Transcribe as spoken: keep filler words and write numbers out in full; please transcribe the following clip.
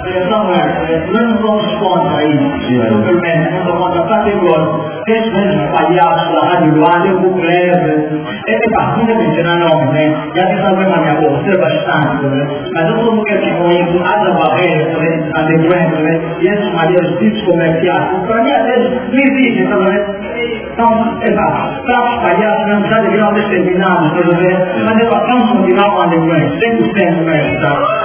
Então, não corresponde a isso, pelo menos não corresponde a categoria. Esse mesmo palhaço da Rádio Luanda, o Bucleve, é pá, muita gente não é nome, né? Já tem problema na minha boca, sei bastante, né? Mas eu sou mulher que com isso, há da barreira, né? A depoente, né? E esses maneiros ditos comerciais, para mim, às vezes, não existe, tá vendo? Então, é pá, para os palhaços, não já deviam ter terminado, tá vendo? Mas é para não continuar com a depoente, cem por cento mesmo, tá?